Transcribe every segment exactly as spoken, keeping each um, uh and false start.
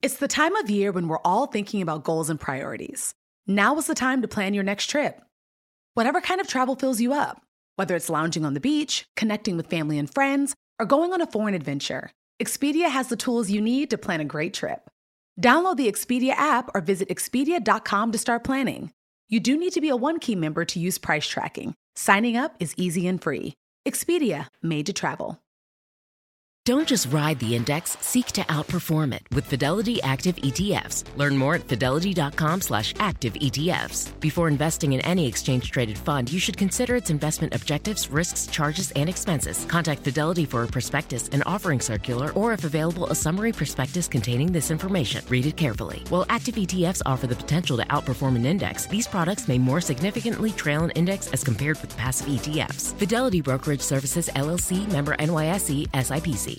It's the time of year when we're all thinking about goals and priorities. Now is the time to plan your next trip. Whatever kind of travel fills you up, whether it's lounging on the beach, connecting with family and friends, or going on a foreign adventure, Expedia has the tools you need to plan a great trip. Download the Expedia app or visit expedia dot com to start planning. You do need to be a One Key member to use price tracking. Signing up is easy and free. Expedia, made to travel. Don't just ride the index, seek to outperform it with Fidelity Active E T Fs. Learn more at fidelity dot com slash active E T Fs. Before investing in any exchange-traded fund, you should consider its investment objectives, risks, charges, and expenses. Contact Fidelity for a prospectus, an offering circular, or if available, a summary prospectus containing this information. Read it carefully. While active E T Fs offer the potential to outperform an index, these products may more significantly trail an index as compared with passive E T Fs. Fidelity Brokerage Services, L L C, member N Y S E, S I P C.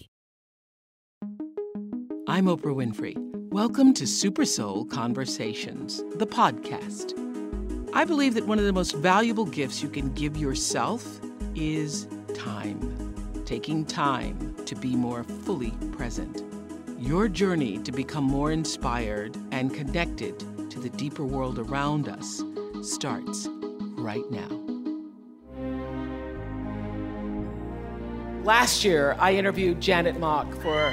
I'm Oprah Winfrey. Welcome to Super Soul Conversations, the podcast. I believe that one of the most valuable gifts you can give yourself is time. Taking time to be more fully present. Your journey to become more inspired and connected to the deeper world around us starts right now. Last year, I interviewed Janet Mock for...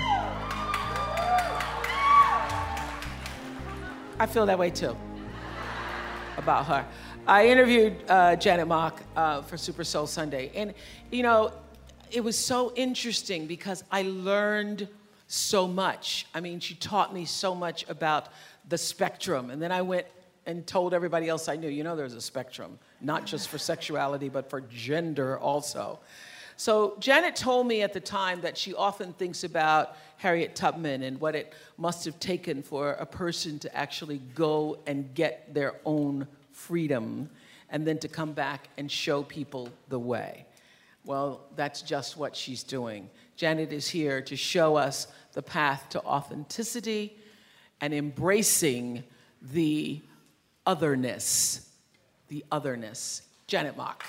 I feel that way too, about her. I interviewed uh, Janet Mock uh, for Super Soul Sunday. And, you know, it was so interesting because I learned so much. I mean, she taught me so much about the spectrum. And then I went and told everybody else I knew, you know, there's a spectrum, not just for sexuality, but for gender also. So Janet told me at the time that she often thinks about Harriet Tubman and what it must have taken for a person to actually go and get their own freedom and then to come back and show people the way. Well, that's just what she's doing. Janet is here to show us the path to authenticity and embracing the otherness, the otherness. Janet Mock.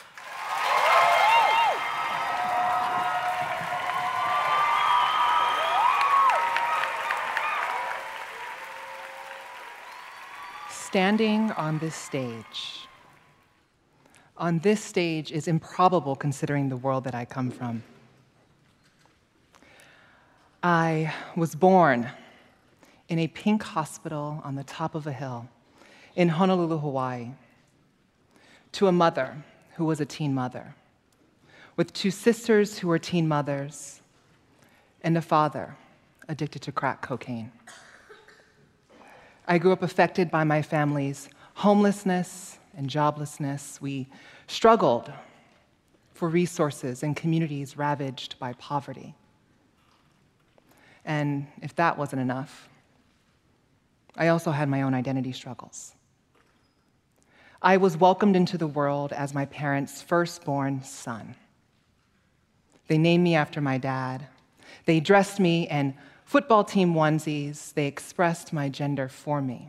Standing on this stage. On this stage is improbable considering the world that I come from. I was born in a pink hospital on the top of a hill in Honolulu, Hawaii, to a mother who was a teen mother, with two sisters who were teen mothers, and a father addicted to crack cocaine. I grew up affected by my family's homelessness and joblessness. We struggled for resources in communities ravaged by poverty. And if that wasn't enough, I also had my own identity struggles. I was welcomed into the world as my parents' firstborn son. They named me after my dad. They dressed me in football team onesies. They expressed my gender for me.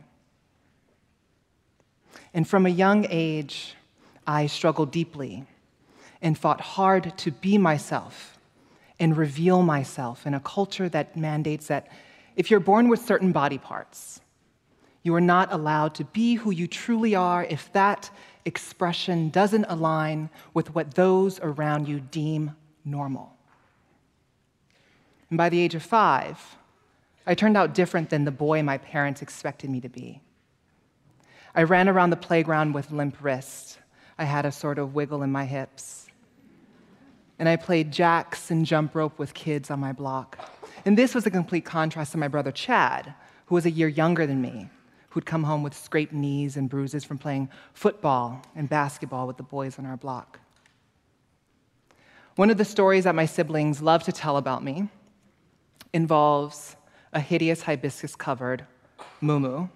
And from a young age, I struggled deeply and fought hard to be myself and reveal myself in a culture that mandates that if you're born with certain body parts, you are not allowed to be who you truly are if that expression doesn't align with what those around you deem normal. And by the age of five, I turned out different than the boy my parents expected me to be. I ran around the playground with limp wrists. I had a sort of wiggle in my hips. And I played jacks and jump rope with kids on my block. And this was a complete contrast to my brother Chad, who was a year younger than me, who'd come home with scraped knees and bruises from playing football and basketball with the boys on our block. One of the stories that my siblings love to tell about me involves a hideous hibiscus-covered muumuu,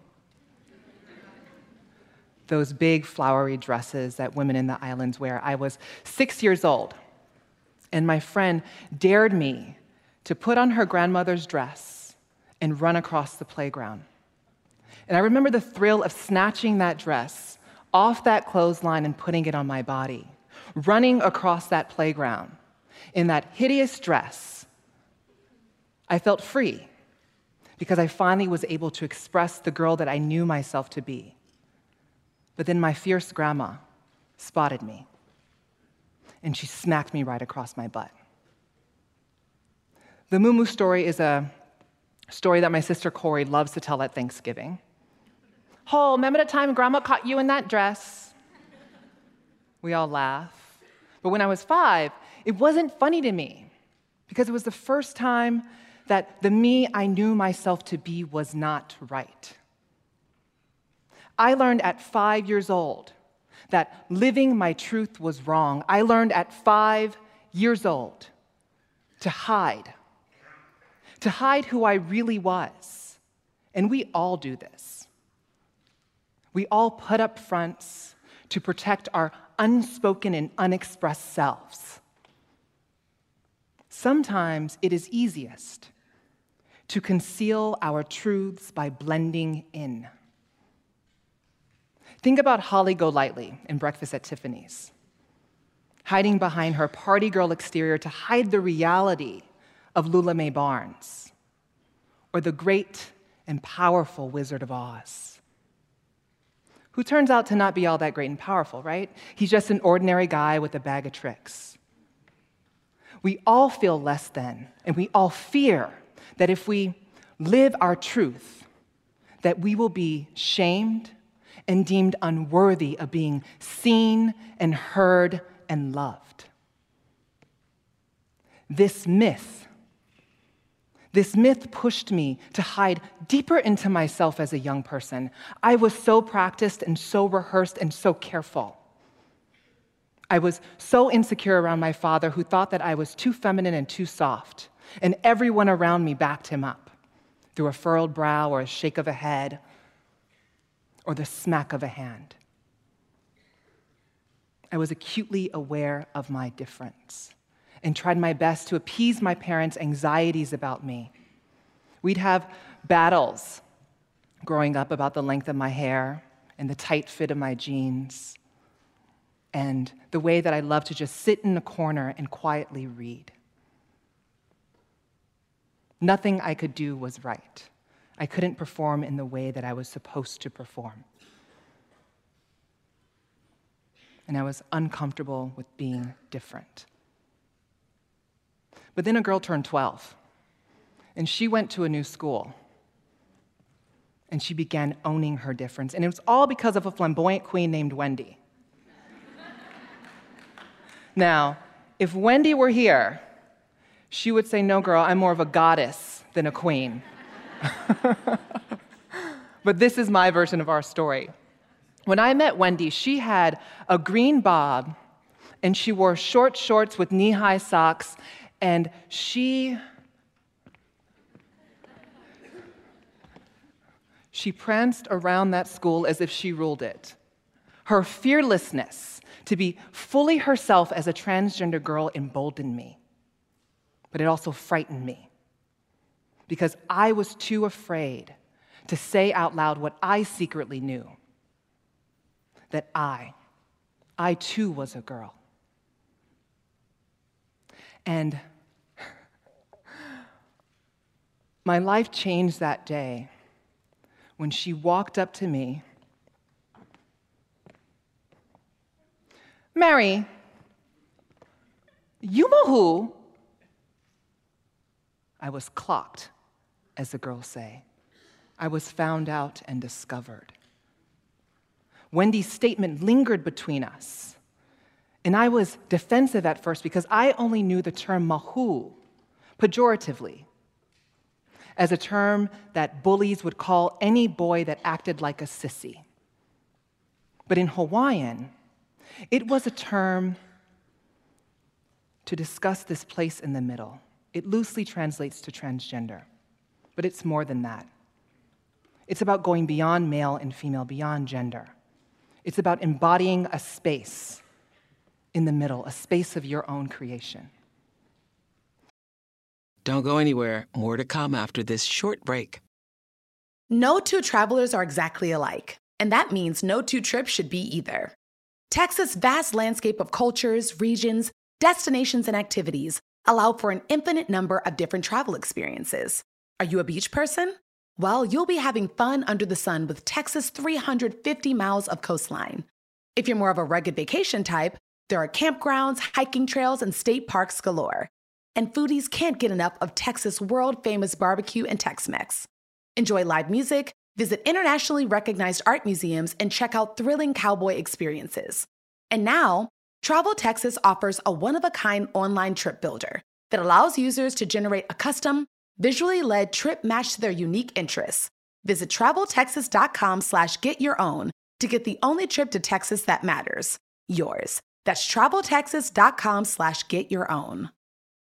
those big flowery dresses that women in the islands wear. I was six years old, and my friend dared me to put on her grandmother's dress and run across the playground. And I remember the thrill of snatching that dress off that clothesline and putting it on my body, running across that playground in that hideous dress. I felt free because I finally was able to express the girl that I knew myself to be. But then my fierce grandma spotted me, and she smacked me right across my butt. The Moo story is a story that my sister Corey loves to tell at Thanksgiving. Oh, remember the time Grandma caught you in that dress? We all laugh. But when I was five, it wasn't funny to me because it was the first time that the me I knew myself to be was not right. I learned at five years old that living my truth was wrong. I learned at five years old to hide, to hide who I really was. And we all do this. We all put up fronts to protect our unspoken and unexpressed selves. Sometimes it is easiest to conceal our truths by blending in. Think about Holly Golightly in Breakfast at Tiffany's, hiding behind her party girl exterior to hide the reality of Lula Mae Barnes, or the great and powerful Wizard of Oz, who turns out to not be all that great and powerful, right? He's just an ordinary guy with a bag of tricks. We all feel less than, and we all fear that if we live our truth, that we will be shamed and deemed unworthy of being seen and heard and loved. This myth, this myth pushed me to hide deeper into myself as a young person. I was so practiced and so rehearsed and so careful. I was so insecure around my father, who thought that I was too feminine and too soft, and everyone around me backed him up through a furrowed brow or a shake of a head or the smack of a hand. I was acutely aware of my difference and tried my best to appease my parents' anxieties about me. We'd have battles growing up about the length of my hair and the tight fit of my jeans and the way that I loved to just sit in a corner and quietly read. Nothing I could do was right. I couldn't perform in the way that I was supposed to perform. And I was uncomfortable with being different. But then a girl turned twelve, and she went to a new school, and she began owning her difference. And it was all because of a flamboyant queen named Wendy. Now, if Wendy were here, she would say, "No, girl, I'm more of a goddess than a queen." But this is my version of our story. When I met Wendy, she had a green bob, and she wore short shorts with knee-high socks, and she, she pranced around that school as if she ruled it. Her fearlessness to be fully herself as a transgender girl emboldened me, but it also frightened me because I was too afraid to say out loud what I secretly knew, that I, I too was a girl. And my life changed that day when she walked up to me. "Mary, you know who?" I was clocked, as the girls say. I was found out and discovered. Wendy's statement lingered between us, and I was defensive at first because I only knew the term mahu, pejoratively, as a term that bullies would call any boy that acted like a sissy. But in Hawaiian, it was a term to discuss this place in the middle. It loosely translates to transgender, but it's more than that. It's about going beyond male and female, beyond gender. It's about embodying a space in the middle, a space of your own creation. Don't go anywhere. More to come after this short break. No two travelers are exactly alike, and that means no two trips should be either. Texas' vast landscape of cultures, regions, destinations, and activities allow for an infinite number of different travel experiences. Are you a beach person? Well, you'll be having fun under the sun with Texas' three hundred fifty miles of coastline. If you're more of a rugged vacation type, there are campgrounds, hiking trails, and state parks galore. And foodies can't get enough of Texas' world-famous barbecue and Tex-Mex. Enjoy live music, visit internationally recognized art museums, and check out thrilling cowboy experiences. And now, Travel Texas offers a one-of-a-kind online trip builder that allows users to generate a custom, visually led trip matched to their unique interests. Visit traveltexas.com slash get your own to get the only trip to Texas that matters, yours. That's traveltexas.com slash get your own.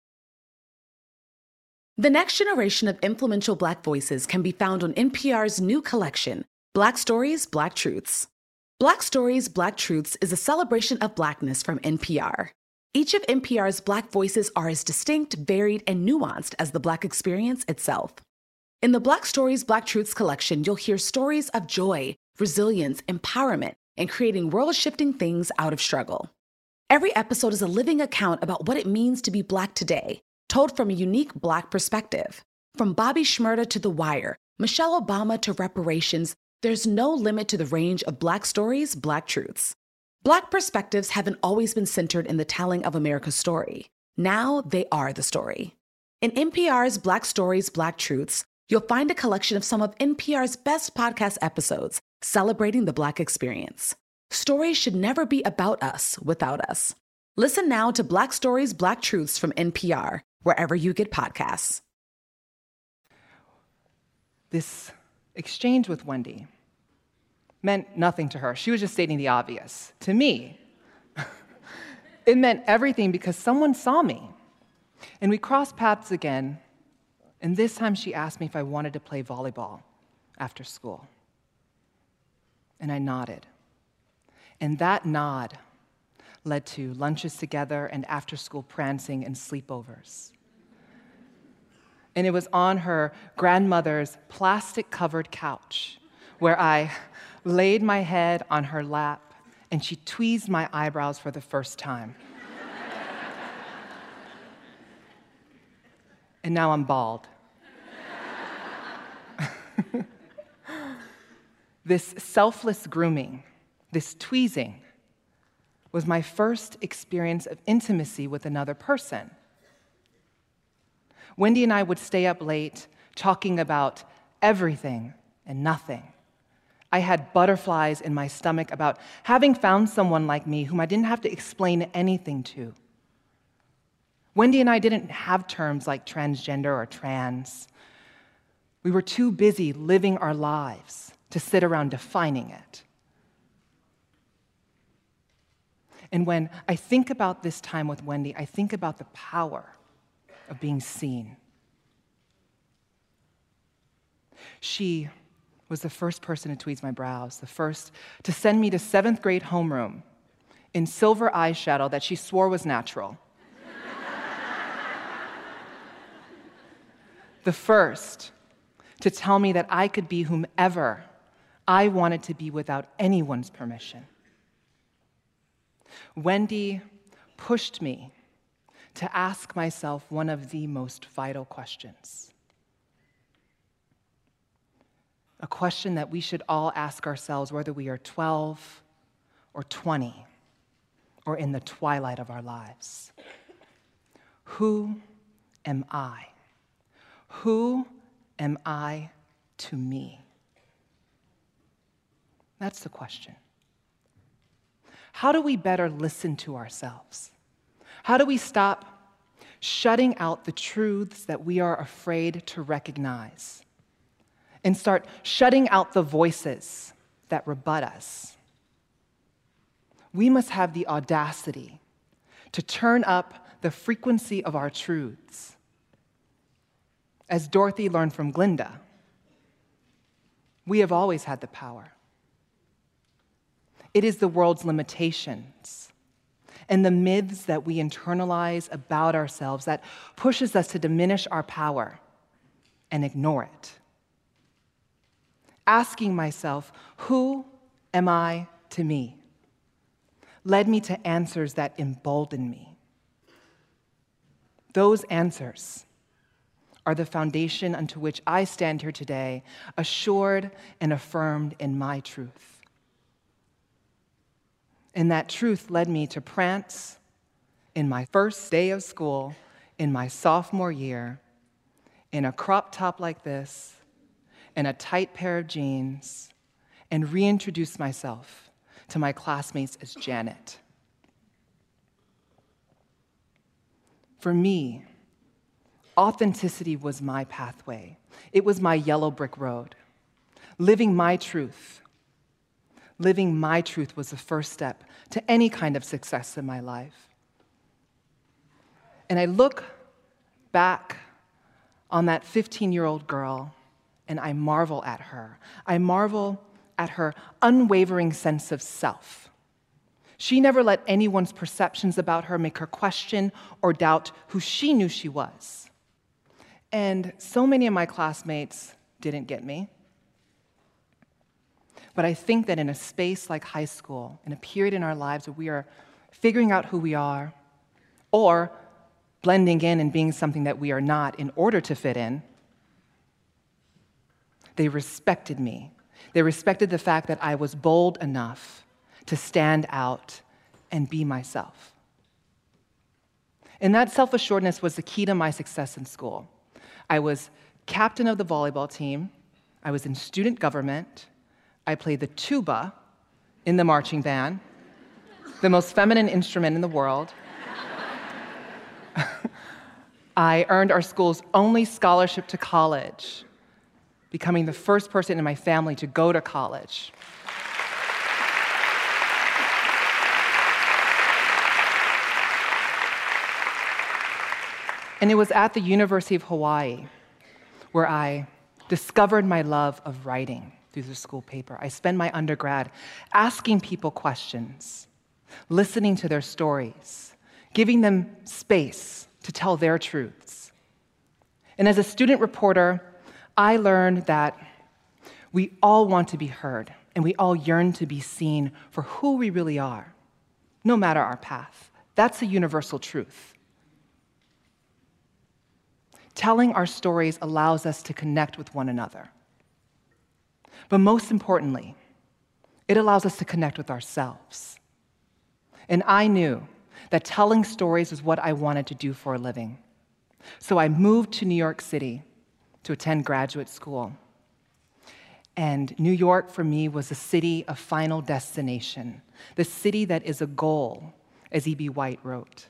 The next generation of influential Black voices can be found on N P R's new collection, Black Stories, Black Truths. Black Stories, Black Truths is a celebration of Blackness from N P R. Each of N P R's Black voices are as distinct, varied, and nuanced as the Black experience itself. In the Black Stories, Black Truths collection, you'll hear stories of joy, resilience, empowerment, and creating world-shifting things out of struggle. Every episode is a living account about what it means to be Black today, told from a unique Black perspective. From Bobby Shmurda to The Wire, Michelle Obama to reparations, there's no limit to the range of Black stories, Black truths. Black perspectives haven't always been centered in the telling of America's story. Now they are the story. In N P R's Black Stories, Black Truths, you'll find a collection of some of N P R's best podcast episodes celebrating the Black experience. Stories should never be about us without us. Listen now to Black Stories, Black Truths from N P R, wherever you get podcasts. This exchange with Wendy meant nothing to her. She was just stating the obvious. To me, it meant everything because someone saw me. And we crossed paths again, and this time she asked me if I wanted to play volleyball after school. And I nodded. And that nod led to lunches together and after-school prancing and sleepovers. And it was on her grandmother's plastic-covered couch where I laid my head on her lap and she tweezed my eyebrows for the first time. And now I'm bald. This selfless grooming, this tweezing, was my first experience of intimacy with another person. Wendy and I would stay up late talking about everything and nothing. I had butterflies in my stomach about having found someone like me whom I didn't have to explain anything to. Wendy and I didn't have terms like transgender or trans. We were too busy living our lives to sit around defining it. And when I think about this time with Wendy, I think about the power of being seen. She was the first person to tweeze my brows, the first to send me to seventh grade homeroom in silver eyeshadow that she swore was natural. The first to tell me that I could be whomever I wanted to be without anyone's permission. Wendy pushed me to ask myself one of the most vital questions. A question that we should all ask ourselves whether we are twelve or twenty or in the twilight of our lives. Who am I? Who am I to me? That's the question. How do we better listen to ourselves? How do we stop shutting out the truths that we are afraid to recognize and start shutting out the voices that rebut us? We must have the audacity to turn up the frequency of our truths. As Dorothy learned from Glinda, we have always had the power. It is the world's limitations and the myths that we internalize about ourselves that pushes us to diminish our power and ignore it. Asking myself, who am I to me, led me to answers that embolden me. Those answers are the foundation unto which I stand here today, assured and affirmed in my truth. And that truth led me to prance in my first day of school in my sophomore year in a crop top like this and a tight pair of jeans and reintroduce myself to my classmates as Janet. For me, authenticity was my pathway. It was my yellow brick road. Living my truth, living my truth was the first step to any kind of success in my life. And I look back on that fifteen-year-old girl, and I marvel at her. I marvel at her unwavering sense of self. She never let anyone's perceptions about her make her question or doubt who she knew she was. And so many of my classmates didn't get me. But I think that in a space like high school, in a period in our lives where we are figuring out who we are, or blending in and being something that we are not in order to fit in, they respected me. They respected the fact that I was bold enough to stand out and be myself. And that self-assuredness was the key to my success in school. I was captain of the volleyball team. I was in student government. I played the tuba in the marching band, the most feminine instrument in the world. I earned our school's only scholarship to college, becoming the first person in my family to go to college. And it was at the University of Hawaii where I discovered my love of writing through the school paper. I spent my undergrad asking people questions, listening to their stories, giving them space to tell their truths. And as a student reporter, I learned that we all want to be heard, and we all yearn to be seen for who we really are, no matter our path. That's a universal truth. Telling our stories allows us to connect with one another. But most importantly, it allows us to connect with ourselves. And I knew that telling stories was what I wanted to do for a living. So I moved to New York City to attend graduate school. And New York, for me, was a city of final destination, the city that is a goal, as E B White wrote.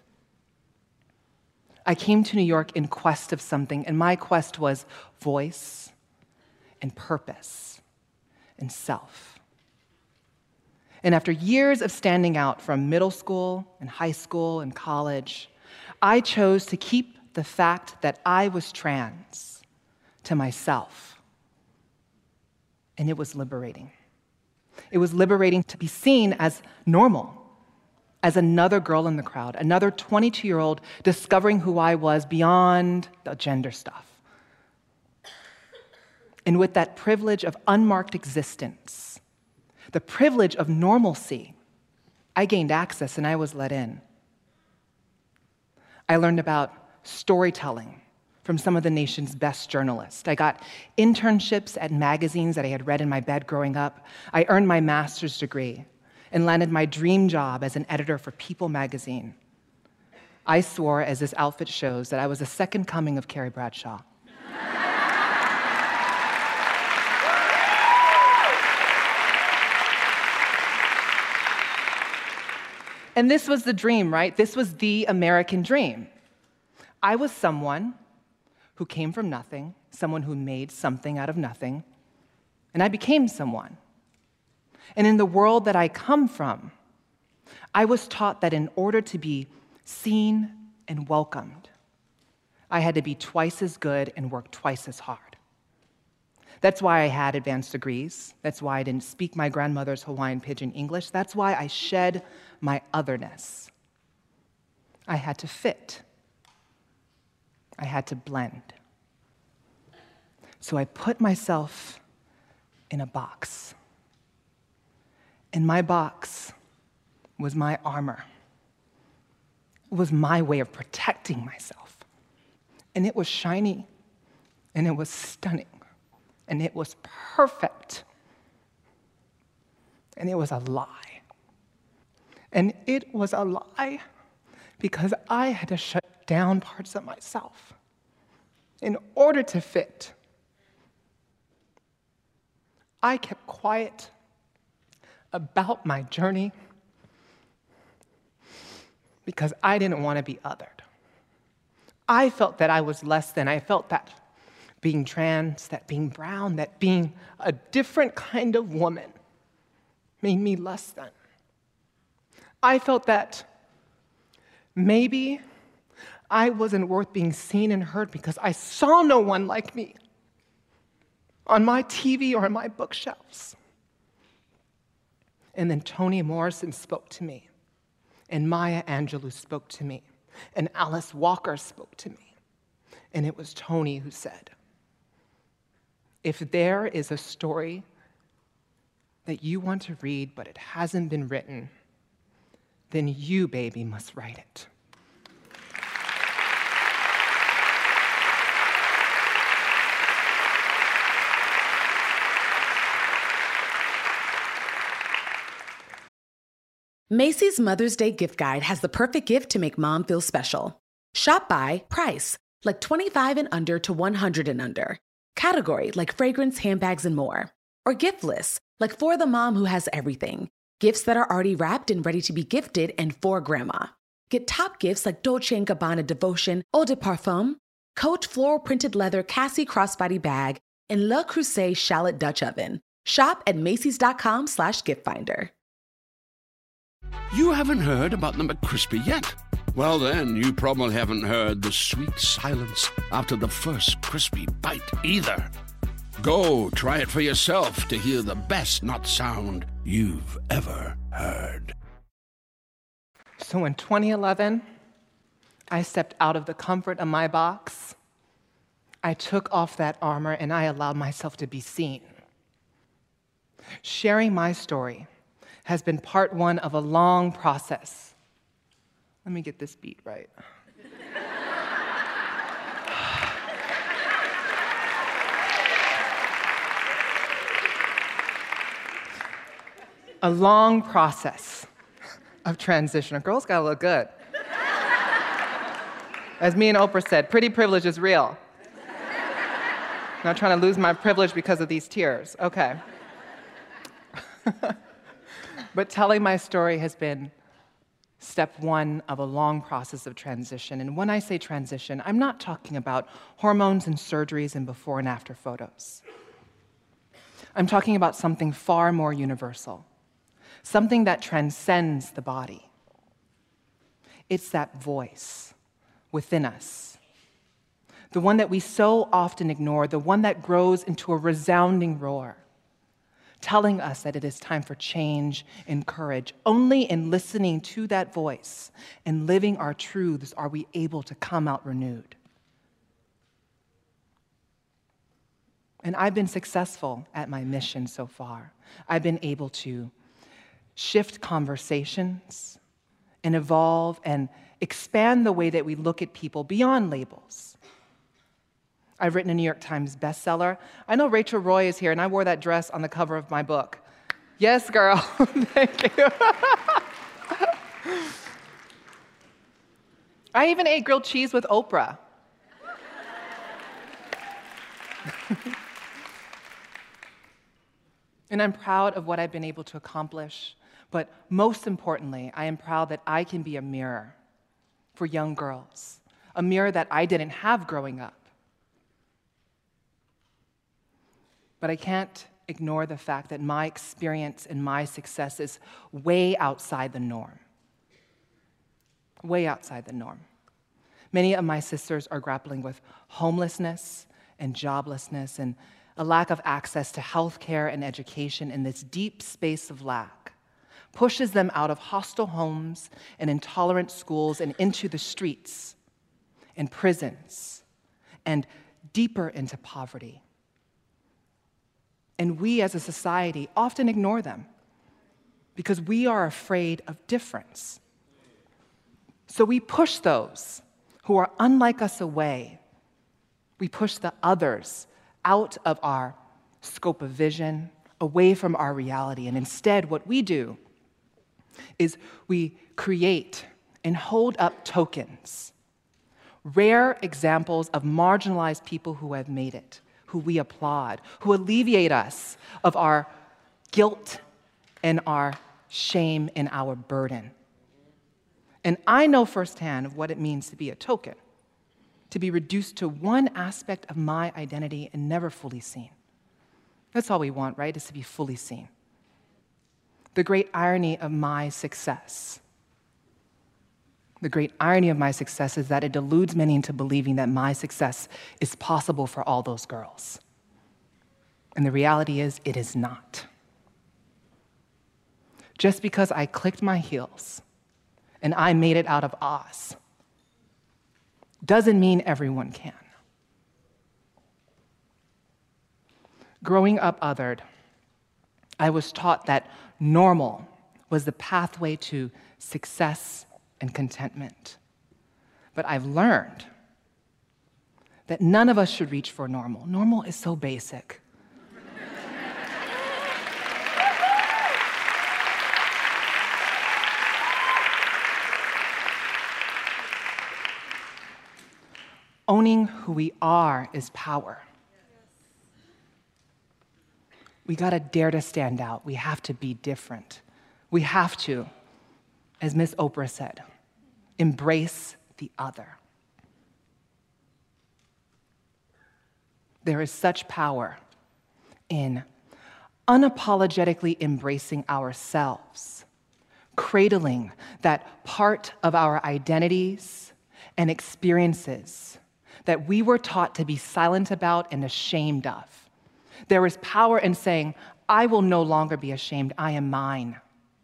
I came to New York in quest of something, and my quest was voice and purpose and self. And after years of standing out from middle school and high school and college, I chose to keep the fact that I was trans to myself. And it was liberating. It was liberating to be seen as normal, as another girl in the crowd, another twenty-two-year-old discovering who I was beyond the gender stuff. And with that privilege of unmarked existence, the privilege of normalcy, I gained access and I was let in. I learned about storytelling from some of the nation's best journalists. I got internships at magazines that I had read in my bed growing up. I earned my master's degree and landed my dream job as an editor for People magazine. I swore, as this outfit shows, that I was the second coming of Carrie Bradshaw. And this was the dream, right? This was the American dream. I was someone who came from nothing, someone who made something out of nothing, and I became someone. And in the world that I come from, I was taught that in order to be seen and welcomed, I had to be twice as good and work twice as hard. That's why I had advanced degrees. That's why I didn't speak my grandmother's Hawaiian pidgin English. That's why I shed my otherness. I had to fit. I had to blend. So I put myself in a box. And my box was my armor. It was my way of protecting myself. And it was shiny, and it was stunning, and it was perfect, and it was a lie. And it was a lie because I had to shut down parts of myself in order to fit. I kept quiet about my journey because I didn't want to be othered. I felt that I was less than. I felt that being trans, that being brown, that being a different kind of woman made me less than. I felt that maybe I wasn't worth being seen and heard because I saw no one like me on my T V or on my bookshelves. And then Toni Morrison spoke to me, and Maya Angelou spoke to me, and Alice Walker spoke to me. And it was Toni who said, if there is a story that you want to read but it hasn't been written, then you, baby, must write it. Macy's Mother's Day gift guide has the perfect gift to make mom feel special. Shop by price, like twenty-five and under to one hundred and under. Category, like fragrance, handbags, and more. Or gift lists, like for the mom who has everything. Gifts that are already wrapped and ready to be gifted and for grandma. Get top gifts like Dolce and Gabbana Devotion Eau de Parfum, Coach floral printed leather Cassie crossbody bag, and Le Creuset shallot Dutch oven. Shop at Macy's.com slash gift finder. You haven't heard about the McCrispy yet? Well, then, you probably haven't heard the sweet silence after the first crispy bite either. Go try it for yourself to hear the best nut sound you've ever heard. So in twenty eleven, I stepped out of the comfort of my box. I took off that armor and I allowed myself to be seen. Sharing my story has been part one of a long process. Let me get this beat right. A long process of transition. A girl's gotta look good. As me and Oprah said, pretty privilege is real. Not trying to lose my privilege because of these tears. Okay. But telling my story has been step one of a long process of transition. And when I say transition, I'm not talking about hormones and surgeries and before and after photos. I'm talking about something far more universal, something that transcends the body. It's that voice within us, the one that we so often ignore, the one that grows into a resounding roar, telling us that it is time for change and courage. Only in listening to that voice and living our truths are we able to come out renewed. And I've been successful at my mission so far. I've been able to shift conversations and evolve and expand the way that we look at people beyond labels. I've written a New York Times bestseller. I know Rachel Roy is here, and I wore that dress on the cover of my book. Yes, girl. Thank you. I even ate grilled cheese with Oprah. And I'm proud of what I've been able to accomplish. But most importantly, I am proud that I can be a mirror for young girls, a mirror that I didn't have growing up. But I can't ignore the fact that my experience and my success is way outside the norm. Way outside the norm. Many of my sisters are grappling with homelessness and joblessness and a lack of access to health care and education, in this deep space of lack pushes them out of hostile homes and intolerant schools and into the streets and prisons and deeper into poverty. And we as a society often ignore them because we are afraid of difference. So we push those who are unlike us away We push the others out of our scope of vision, away from our reality. And instead, what we do is we create and hold up tokens, rare examples of marginalized people who have made it, who we applaud, who alleviate us of our guilt and our shame and our burden. And I know firsthand of what it means to be a token, to be reduced to one aspect of my identity and never fully seen. That's all we want, right, is to be fully seen. The great irony of my success, the great irony of my success is that it deludes many into believing that my success is possible for all those girls. And the reality is, it is not. Just because I clicked my heels and I made it out of Oz doesn't mean everyone can. Growing up othered, I was taught that normal was the pathway to success and contentment. But I've learned that none of us should reach for normal. Normal is so basic. Owning who we are is power. We gotta dare to stand out. We have to be different. We have to, as Miss Oprah said, embrace the other. There is such power in unapologetically embracing ourselves, cradling that part of our identities and experiences that we were taught to be silent about and ashamed of. There is power in saying, I will no longer be ashamed, I am mine.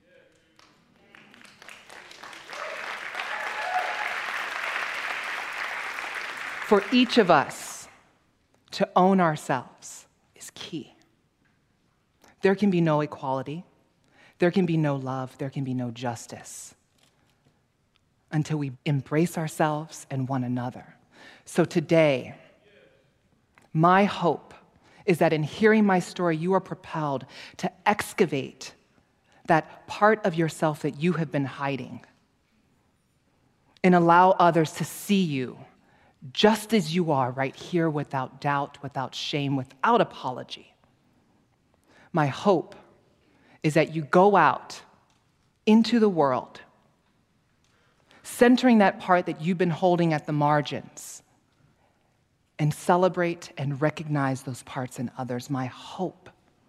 For each of us to own ourselves is key. There can be no equality, there can be no love, there can be no justice until we embrace ourselves and one another. So today, my hope is that in hearing my story, you are propelled to excavate that part of yourself that you have been hiding and allow others to see you just as you are right here without doubt, without shame, without apology. My hope is that you go out into the world, centering that part that you've been holding at the margins, and celebrate and recognize those parts in others. My hope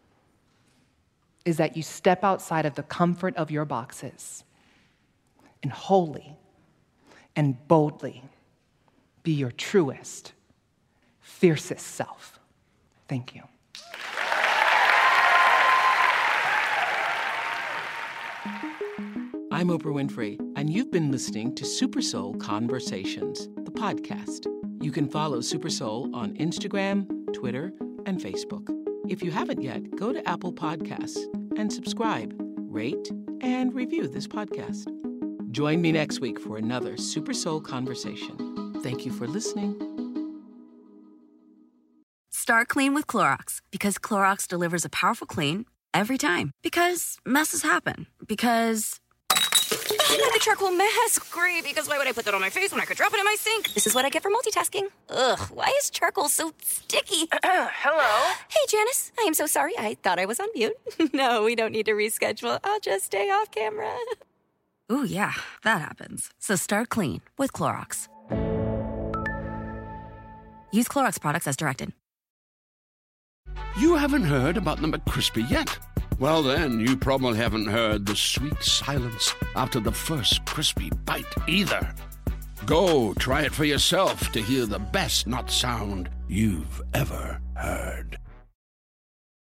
is that you step outside of the comfort of your boxes and wholly and boldly be your truest, fiercest self. Thank you. I'm Oprah Winfrey, and you've been listening to Super Soul Conversations, the podcast. You can follow Super Soul on Instagram, Twitter, and Facebook. If you haven't yet, go to Apple Podcasts and subscribe, rate, and review this podcast. Join me next week for another Super Soul Conversation. Thank you for listening. Start clean with Clorox, because Clorox delivers a powerful clean every time. Because messes happen. Because I got the charcoal mask. Great, because why would I put that on my face when I could drop it in my sink? This is what I get for multitasking. Ugh, why is charcoal so sticky? Hello? Hey, Janice. I am so sorry. I thought I was on mute. No, we don't need to reschedule. I'll just stay off camera. Ooh, yeah, that happens. So start clean with Clorox. Use Clorox products as directed. You haven't heard about the McCrispy yet? Well, then, you probably haven't heard the sweet silence after the first crispy bite either. Go try it for yourself to hear the best nut sound you've ever heard.